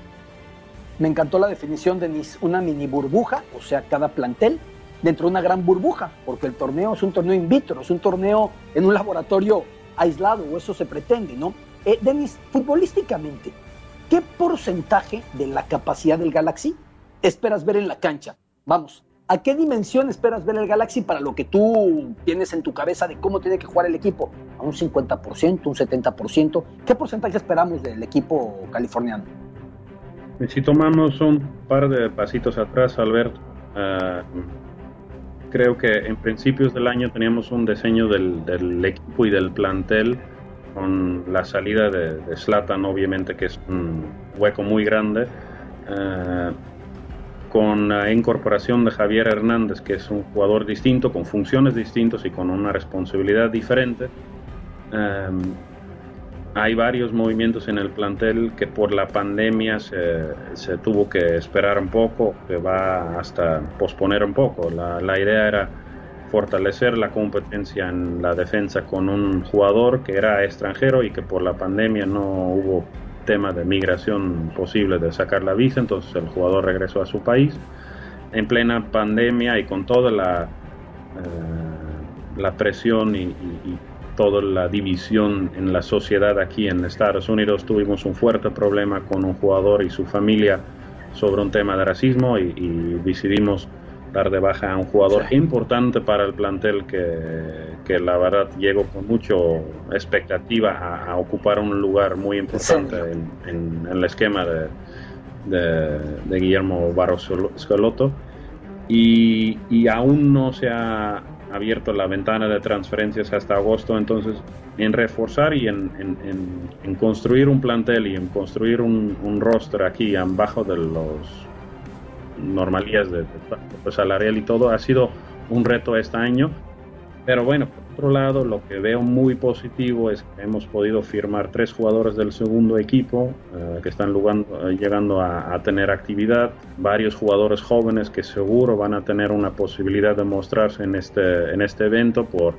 Me encantó la definición de una mini burbuja, o sea, cada plantel dentro de una gran burbuja, porque el torneo es un torneo in vitro, es un torneo en un laboratorio aislado, o eso se pretende, ¿no? Eh, Denis, futbolísticamente, ¿qué porcentaje de la capacidad del Galaxy esperas ver en la cancha? Vamos, ¿a qué dimensión esperas ver el Galaxy para lo que tú tienes en tu cabeza de cómo tiene que jugar el equipo? ¿A un cincuenta por ciento, un setenta por ciento? ¿Qué porcentaje esperamos del equipo californiano? Si tomamos un par de pasitos atrás, Alberto, uh, creo que en principios del año teníamos un diseño del, del equipo y del plantel con la salida de, de Zlatan, obviamente, que es un hueco muy grande, uh, con la incorporación de Javier Hernández, que es un jugador distinto, con funciones distintas y con una responsabilidad diferente. Um, hay varios movimientos en el plantel que por la pandemia se, se tuvo que esperar un poco, que va hasta posponer un poco. La, la idea era fortalecer la competencia en la defensa con un jugador que era extranjero y que por la pandemia no hubo tema de migración posible de sacar la visa, entonces el jugador regresó a su país. En plena pandemia y con toda la, eh, la presión y, y, y toda la división en la sociedad aquí en Estados Unidos, tuvimos un fuerte problema con un jugador y su familia sobre un tema de racismo y, y decidimos dar de baja a un jugador sí. importante para el plantel que, que la verdad llegó con mucha expectativa a, a ocupar un lugar muy importante sí. en, en, en el esquema de, de, de Guillermo Barros Schelotto, y, y aún no se ha abierto la ventana de transferencias hasta agosto. Entonces, en reforzar y en, en, en, en construir un plantel y en construir un, un roster aquí abajo de los normalías de, de, de salarial y todo, ha sido un reto este año. Pero bueno, por otro lado, lo que veo muy positivo es que hemos podido firmar tres jugadores del segundo equipo eh, que están llegando, llegando a, a tener actividad, varios jugadores jóvenes que seguro van a tener una posibilidad de mostrarse en este, en este evento por,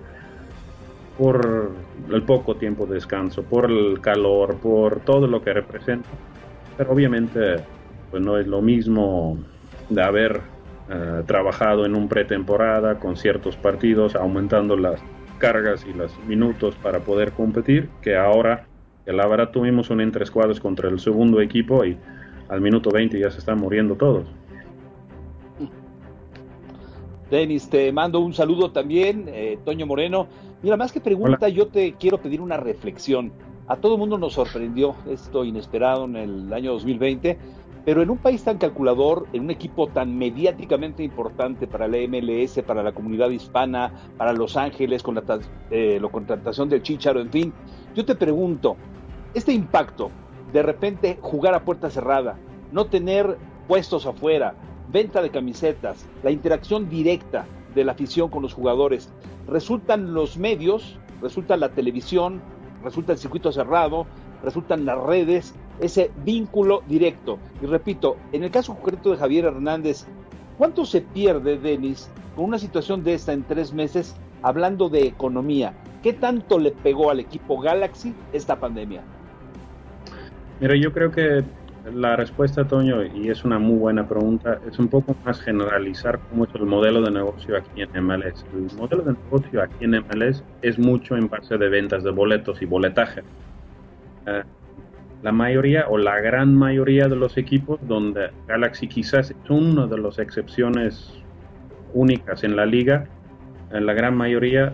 por el poco tiempo de descanso, por el calor, por todo lo que representa. Pero obviamente pues no es lo mismo de haber eh, trabajado en un pretemporada con ciertos partidos, aumentando las cargas y los minutos para poder competir, que ahora, que la verdad tuvimos un entre escuadras contra el segundo equipo y al minuto veinte ya se están muriendo todos. Denis, te mando un saludo también, eh, Toño Moreno. Mira, más que pregunta, Hola. Yo te quiero pedir una reflexión. A todo el mundo nos sorprendió esto inesperado en el año dos mil veinte, pero en un país tan calculador, en un equipo tan mediáticamente importante para la M L S, para la comunidad hispana, para Los Ángeles, con la, eh, la contratación del Chícharo, en fin, yo te pregunto, este impacto, de repente jugar a puerta cerrada, no tener puestos afuera, venta de camisetas, la interacción directa de la afición con los jugadores, resultan los medios, resulta la televisión, resulta el circuito cerrado, resultan las redes, ese vínculo directo. Y repito, en el caso concreto de Javier Hernández, ¿cuánto se pierde, Denis, con una situación de esta en tres meses, hablando de economía? ¿Qué tanto le pegó al equipo Galaxy esta pandemia? Mira, yo creo que la respuesta, Toño, y es una muy buena pregunta, es un poco más generalizar cómo es el modelo de negocio aquí en M L S. El modelo de negocio aquí en M L S es mucho en base de ventas de boletos y boletaje. Uh, la mayoría o la gran mayoría de los equipos, donde Galaxy quizás es una de las excepciones únicas en la liga, en la gran mayoría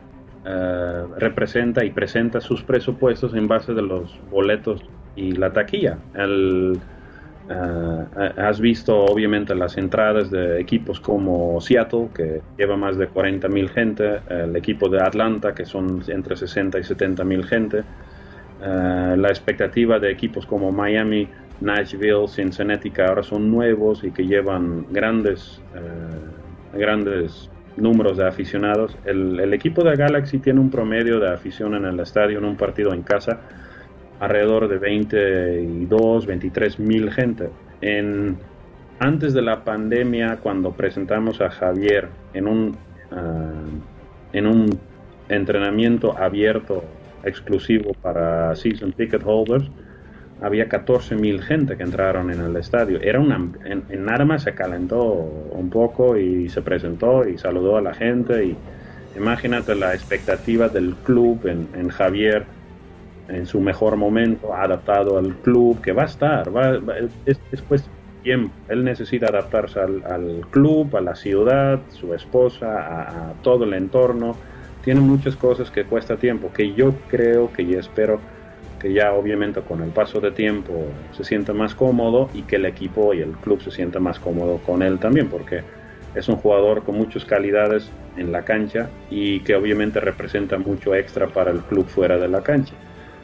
uh, representa y presenta sus presupuestos en base de los boletos y la taquilla. El, uh, has visto obviamente las entradas de equipos como Seattle, que lleva más de cuarenta mil gente, el equipo de Atlanta, que son entre sesenta y setenta mil gente, uh, la expectativa de equipos como Miami, Nashville, Cincinnati, que ahora son nuevos y que llevan grandes uh, grandes números de aficionados. El, el equipo de Galaxy tiene un promedio de afición en el estadio en un partido en casa alrededor de veintidós, veintitrés mil gente. En, antes de la pandemia, cuando presentamos a Javier en un, uh, en un entrenamiento abierto exclusivo para season ticket holders, había catorce mil gente que entraron en el estadio. Era una, en, en Arma se calentó un poco y se presentó y saludó a la gente. Y imagínate la expectativa del club en, en Javier en su mejor momento, adaptado al club, que va a estar, va, va, es, es cuestión de tiempo. Él necesita adaptarse al, al club, a la ciudad, su esposa, a, a todo el entorno. Tiene muchas cosas que cuesta tiempo, que yo creo que y espero que ya obviamente con el paso de tiempo se sienta más cómodo y que el equipo y el club se sienta más cómodo con él también, porque es un jugador con muchas calidades en la cancha y que obviamente representa mucho extra para el club fuera de la cancha.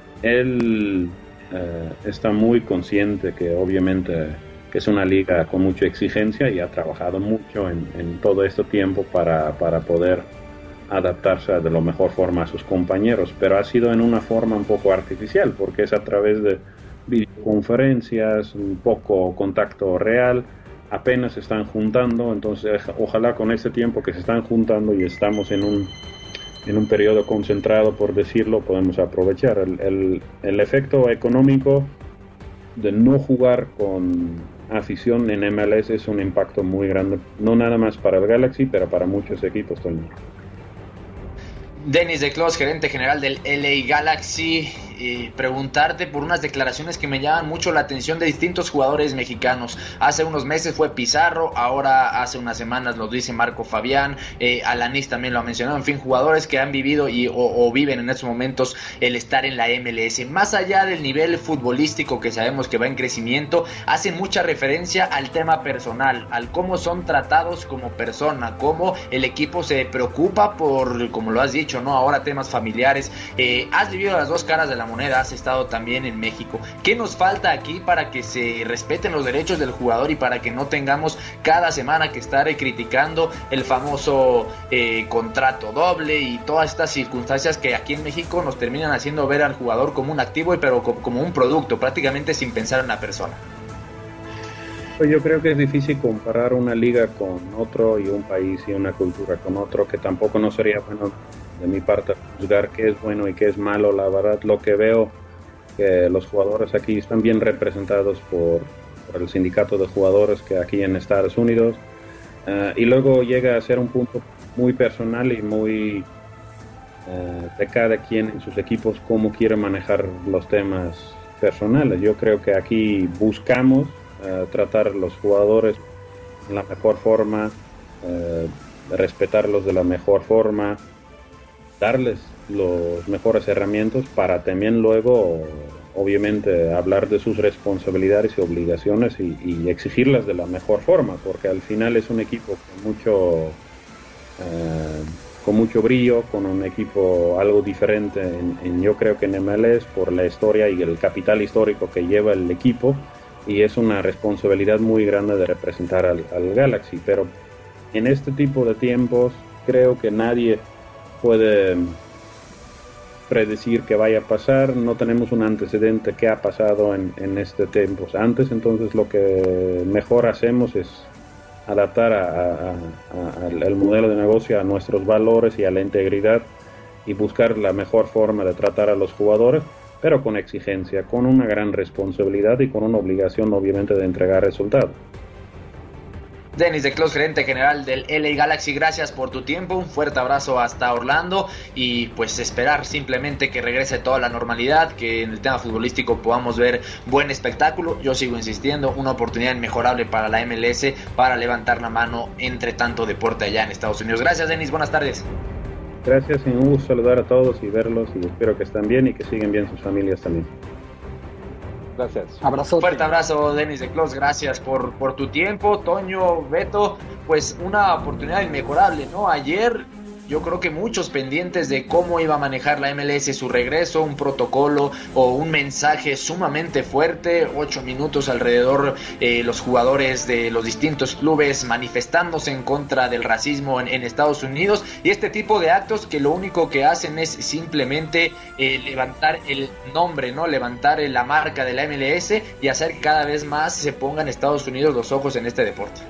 Él eh, está muy consciente que obviamente que es una liga con mucha exigencia y ha trabajado mucho en, en todo este tiempo para, para poder adaptarse de la mejor forma a sus compañeros, pero ha sido en una forma un poco artificial, porque es a través de videoconferencias, un poco contacto real, apenas se están juntando. Entonces ojalá con este tiempo que se están juntando y estamos en un en un periodo concentrado, por decirlo, podemos aprovechar. El, el, el efecto económico de no jugar con afición en M L S es un impacto muy grande, no nada más para el Galaxy, pero para muchos equipos también. Denis Declos, gerente general del L A Galaxy, y preguntarte por unas declaraciones que me llaman mucho la atención de distintos jugadores mexicanos. Hace unos meses fue Pizarro, ahora hace unas semanas lo dice Marco Fabián, eh, Alanis también lo ha mencionado, en fin, jugadores que han vivido y, o, o viven en estos momentos el estar en la M L S. Más allá del nivel futbolístico que sabemos que va en crecimiento, hacen mucha referencia al tema personal, al cómo son tratados como persona, cómo el equipo se preocupa por, como lo has dicho, ¿no? Ahora temas familiares. Eh, has vivido las dos caras de la moneda, has estado también en México. ¿Qué nos falta aquí para que se respeten los derechos del jugador y para que no tengamos cada semana que estar eh, criticando el famoso eh, contrato doble y todas estas circunstancias que aquí en México nos terminan haciendo ver al jugador como un activo y pero como un producto, prácticamente sin pensar en la persona? Yo creo que es difícil comparar una liga con otro y un país y una cultura con otro, que tampoco no sería bueno de mi parte juzgar qué es bueno y qué es malo. La verdad, lo que veo que los jugadores aquí están bien representados por, por el sindicato de jugadores que aquí en Estados Unidos, uh, y luego llega a ser un punto muy personal y muy uh, de cada quien en sus equipos cómo quiere manejar los temas personales. Yo creo que aquí buscamos Uh, tratar a los jugadores en la mejor forma, uh, respetarlos de la mejor forma, darles los mejores herramientas para también luego, obviamente, hablar de sus responsabilidades y obligaciones y, y exigirlas de la mejor forma, porque al final es un equipo con mucho, eh, con mucho brillo, con un equipo algo diferente, en, en, yo creo que en M L S, por la historia y el capital histórico que lleva el equipo, y es una responsabilidad muy grande de representar al, al Galaxy, pero en este tipo de tiempos creo que nadie puede predecir qué vaya a pasar. No tenemos un antecedente que ha pasado en, en este tiempo antes, entonces lo que mejor hacemos es adaptar a, a, a, al, al modelo de negocio a nuestros valores y a la integridad y buscar la mejor forma de tratar a los jugadores, pero con exigencia, con una gran responsabilidad y con una obligación obviamente de entregar resultados. Denis Declos, gerente general del L A Galaxy, gracias por tu tiempo, un fuerte abrazo hasta Orlando y pues esperar simplemente que regrese toda la normalidad, que en el tema futbolístico podamos ver buen espectáculo. Yo sigo insistiendo, una oportunidad inmejorable para la M L S para levantar la mano entre tanto deporte allá en Estados Unidos. Gracias, Denis, buenas tardes. Gracias y un gusto saludar a todos y verlos y espero que estén bien y que sigan bien sus familias también. Gracias. Abrazo. Fuerte abrazo, Denis Declos, gracias por, por tu tiempo. Toño, Beto, pues una oportunidad inmejorable, ¿no? Ayer yo creo que muchos pendientes de cómo iba a manejar la M L S su regreso, un protocolo o un mensaje sumamente fuerte, ocho minutos alrededor, eh, los jugadores de los distintos clubes manifestándose en contra del racismo en, en Estados Unidos, y este tipo de actos que lo único que hacen es simplemente eh, levantar el nombre, ¿no? Levantar la marca de la M L S y hacer que cada vez más se pongan en Estados Unidos los ojos en este deporte.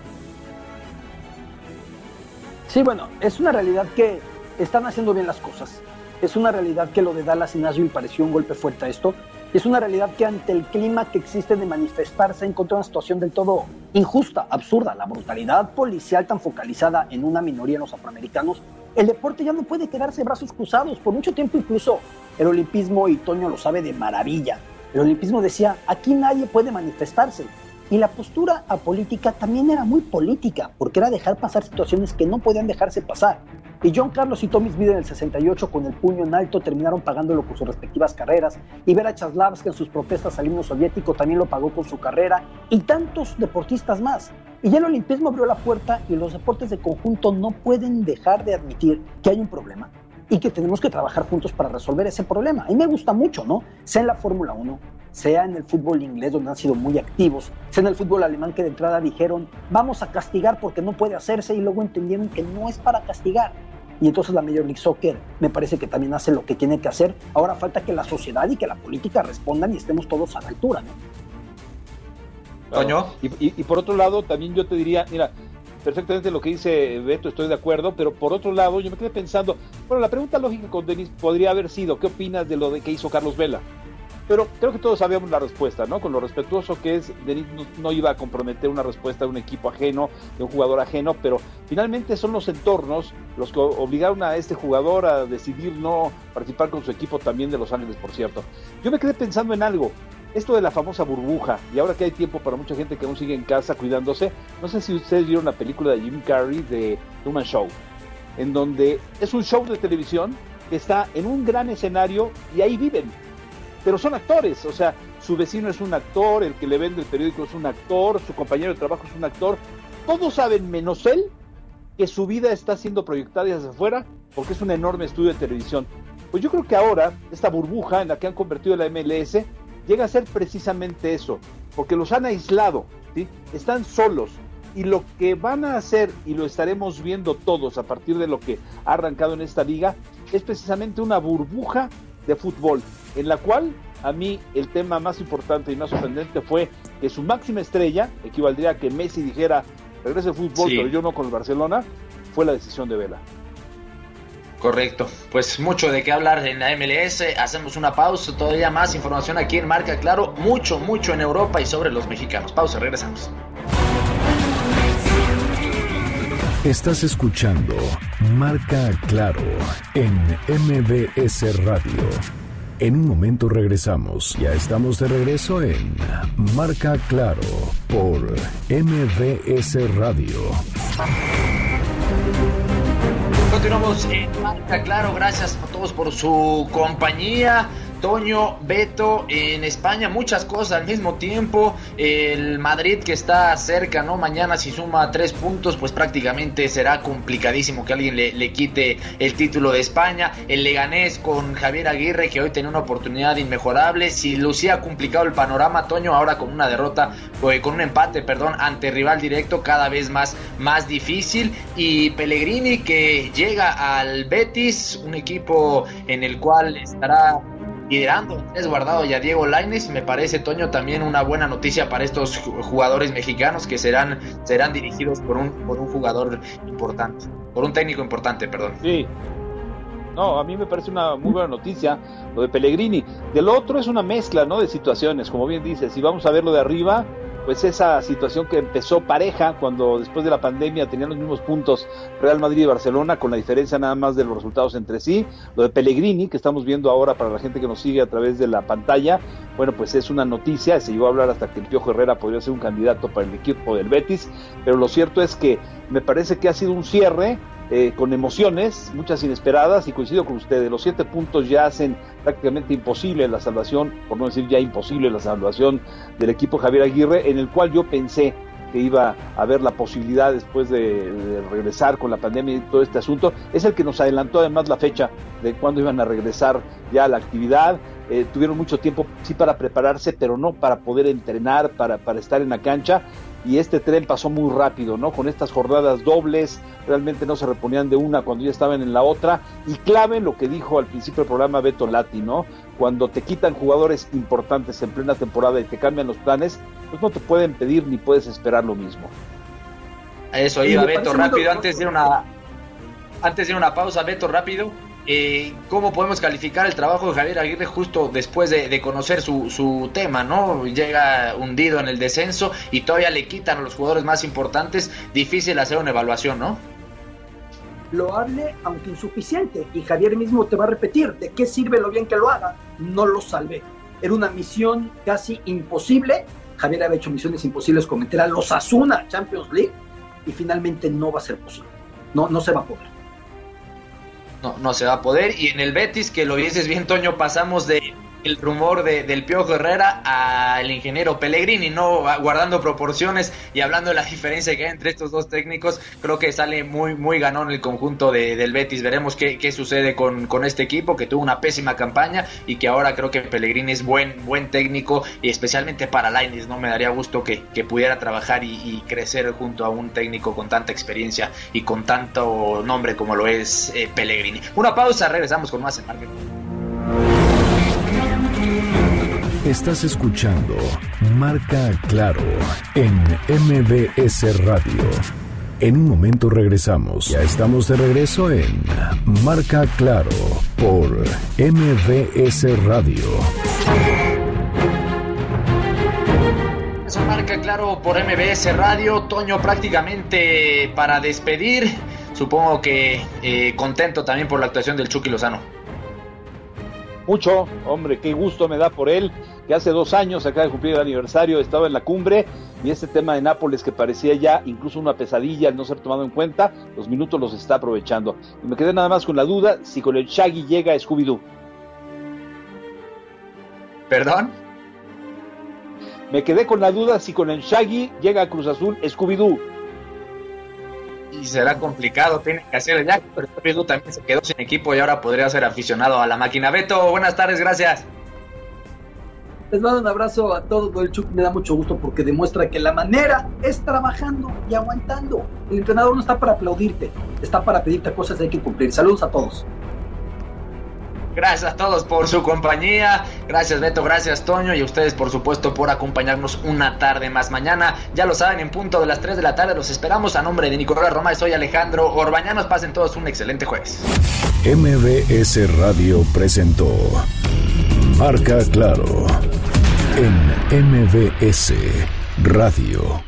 Sí, bueno, es una realidad que están haciendo bien las cosas. Es una realidad que lo de Dallas y Nashville pareció un golpe fuerte a esto. Es una realidad que ante el clima que existe de manifestarse en contra de una situación del todo injusta, absurda, la brutalidad policial tan focalizada en una minoría en los afroamericanos, el deporte ya no puede quedarse de brazos cruzados. Por mucho tiempo incluso el olimpismo, y Toño lo sabe de maravilla, el olimpismo decía, aquí nadie puede manifestarse. Y la postura apolítica también era muy política, porque era dejar pasar situaciones que no podían dejarse pasar. Y John Carlos y Tommy Smith en el sesenta y ocho con el puño en alto terminaron pagándolo con sus respectivas carreras, y Vera Chaslavska en sus protestas al himno soviético también lo pagó con su carrera, y tantos deportistas más. Y ya el olimpismo abrió la puerta y los deportes de conjunto no pueden dejar de admitir que hay un problema y que tenemos que trabajar juntos para resolver ese problema. A mí me gusta mucho, ¿no? Sea en la Fórmula uno, sea en el fútbol inglés, donde han sido muy activos, sea en el fútbol alemán, que de entrada dijeron, vamos a castigar porque no puede hacerse, y luego entendieron que no es para castigar. Y entonces la Major League Soccer me parece que también hace lo que tiene que hacer. Ahora falta que la sociedad y que la política respondan y estemos todos a la altura, ¿no? Toño. Y, y, y por otro lado, también yo te diría, mira, perfectamente lo que dice Beto, estoy de acuerdo, pero por otro lado yo me quedé pensando, bueno, la pregunta lógica con Denis podría haber sido, ¿qué opinas de lo de que hizo Carlos Vela? Pero creo que todos sabíamos la respuesta, ¿no? Con lo respetuoso que es, Denis no, no iba a comprometer una respuesta de un equipo ajeno, de un jugador ajeno, pero finalmente son los entornos los que obligaron a este jugador a decidir no participar con su equipo también de Los Ángeles, por cierto. Yo me quedé pensando en algo, esto de la famosa burbuja, y ahora que hay tiempo para mucha gente que aún sigue en casa cuidándose, no sé si ustedes vieron la película de Jim Carrey de Truman Show, en donde es un show de televisión que está en un gran escenario y ahí viven. Pero son actores, o sea, su vecino es un actor, el que le vende el periódico es un actor, su compañero de trabajo es un actor, todos saben menos él que su vida está siendo proyectada hacia afuera porque es un enorme estudio de televisión. Pues yo creo que ahora esta burbuja en la que han convertido la M L S llega a ser precisamente eso, porque los han aislado, ¿sí? Están solos, y lo que van a hacer, y lo estaremos viendo todos a partir de lo que ha arrancado en esta liga, es precisamente una burbuja de fútbol, en la cual a mí el tema más importante y más sorprendente fue que su máxima estrella, equivaldría a que Messi dijera, regrese al fútbol, sí, pero yo no con el Barcelona, fue la decisión de Vela. Correcto, pues mucho de qué hablar en la M L S, hacemos una pausa, todavía más información aquí en Marca Claro, mucho, mucho en Europa y sobre los mexicanos. Pausa, regresamos. Estás escuchando Marca Claro en M V S Radio. En un momento regresamos, ya estamos de regreso en Marca Claro por M V S Radio. Continuamos en Marca Claro, gracias a todos por su compañía. Toño, Beto, en España muchas cosas al mismo tiempo. El Madrid que está cerca, ¿no? Mañana si suma tres puntos, pues prácticamente será complicadísimo que alguien le, le quite el título de España. El Leganés con Javier Aguirre, que hoy tenía una oportunidad inmejorable. Si lucía complicado el panorama, Toño, ahora con una derrota, eh, con un empate, perdón, ante rival directo, cada vez más, más difícil. Y Pellegrini que llega al Betis, un equipo en el cual estará liderando es Guardado y a Diego Lainez. Me parece, Toño, también una buena noticia para estos jugadores mexicanos que serán serán dirigidos por un por un jugador importante, por un técnico importante, perdón. Sí. No, a mí me parece una muy buena noticia lo de Pellegrini. Del otro es una mezcla, ¿no?, de situaciones, como bien dices. Si vamos a verlo de arriba, pues esa situación que empezó pareja cuando después de la pandemia tenían los mismos puntos Real Madrid y Barcelona, con la diferencia nada más de los resultados entre sí. Lo de Pellegrini, que estamos viendo ahora para la gente que nos sigue a través de la pantalla, bueno, pues es una noticia. Se llegó a hablar hasta que el Piojo Herrera podría ser un candidato para el equipo del Betis, pero lo cierto es que me parece que ha sido un cierre Eh, con emociones, muchas inesperadas, y coincido con ustedes, los siete puntos ya hacen prácticamente imposible la salvación, por no decir ya imposible la salvación del equipo Javier Aguirre, en el cual yo pensé que iba a haber la posibilidad después de, de regresar con la pandemia y todo este asunto. Es el que nos adelantó además la fecha de cuándo iban a regresar ya a la actividad. Eh, tuvieron mucho tiempo sí para prepararse, pero no para poder entrenar, para, para estar en la cancha, y este tren pasó muy rápido, ¿no? Con estas jornadas dobles, realmente no se reponían de una cuando ya estaban en la otra, y clave lo que dijo al principio del programa Beto Lati, ¿no? Cuando te quitan jugadores importantes en plena temporada y te cambian los planes, pues no te pueden pedir ni puedes esperar lo mismo. Eso iba, Beto, rápido, antes de una antes de una pausa, Beto, rápido. Eh, ¿Cómo podemos calificar el trabajo de Javier Aguirre justo después de, de conocer su, su tema, ¿no? Llega hundido en el descenso y todavía le quitan a los jugadores más importantes. Difícil hacer una evaluación, ¿no? Loable, aunque insuficiente, y Javier mismo te va a repetir, ¿de qué sirve lo bien que lo haga? No lo salvé. Era una misión casi imposible. Javier había hecho misiones imposibles con meter a los Osasuna Champions League, y finalmente no va a ser posible. No, no se va a poder. No, no se va a poder. Y en el Betis, que lo dices bien, Toño, pasamos de el rumor de, del Piojo Herrera al ingeniero Pellegrini, no, guardando proporciones y hablando de la diferencia que hay entre estos dos técnicos. Creo que sale muy muy ganón el conjunto de, del Betis. Veremos qué, qué sucede con, con este equipo, que tuvo una pésima campaña y que ahora creo que Pellegrini es buen buen técnico, y especialmente para Lainez, ¿no? Me daría gusto que, que pudiera trabajar y, y crecer junto a un técnico con tanta experiencia y con tanto nombre como lo es eh, Pellegrini. Una pausa, regresamos con más en Marca. Estás escuchando Marca Claro en M V S Radio. En un momento regresamos. Ya estamos de regreso en Marca Claro por M V S Radio. Eso, Marca Claro por M V S Radio. Toño, prácticamente para despedir, supongo que eh, contento también por la actuación del Chucky Lozano. Mucho, hombre, qué gusto me da por él, que hace dos años acaba de cumplir el aniversario, estaba en la cumbre, y este tema de Nápoles, que parecía ya incluso una pesadilla al no ser tomado en cuenta, los minutos los está aprovechando. Y me quedé nada más con la duda si con el Shaggy llega a Scooby-Doo. ¿Perdón? Me quedé con la duda si con el Shaggy llega a Cruz Azul Scooby-Doo. Y será complicado, tiene que hacer ya, pero Scooby-Doo también se quedó sin equipo y ahora podría ser aficionado a la máquina. Beto, buenas tardes, gracias. Les mando un abrazo a todos. El Chuck me da mucho gusto porque demuestra que la manera es trabajando y aguantando. El entrenador no está para aplaudirte, está para pedirte cosas que hay que cumplir. Saludos a todos. Gracias a todos por su compañía. Gracias, Beto, gracias, Toño, y a ustedes, por supuesto, por acompañarnos una tarde más. Mañana, ya lo saben, en punto de las tres de la tarde los esperamos. A nombre de Nicolás Romay, soy Alejandro Orbañanos. Pasen todos un excelente jueves. M V S Radio presentó Marca Claro en M V S Radio.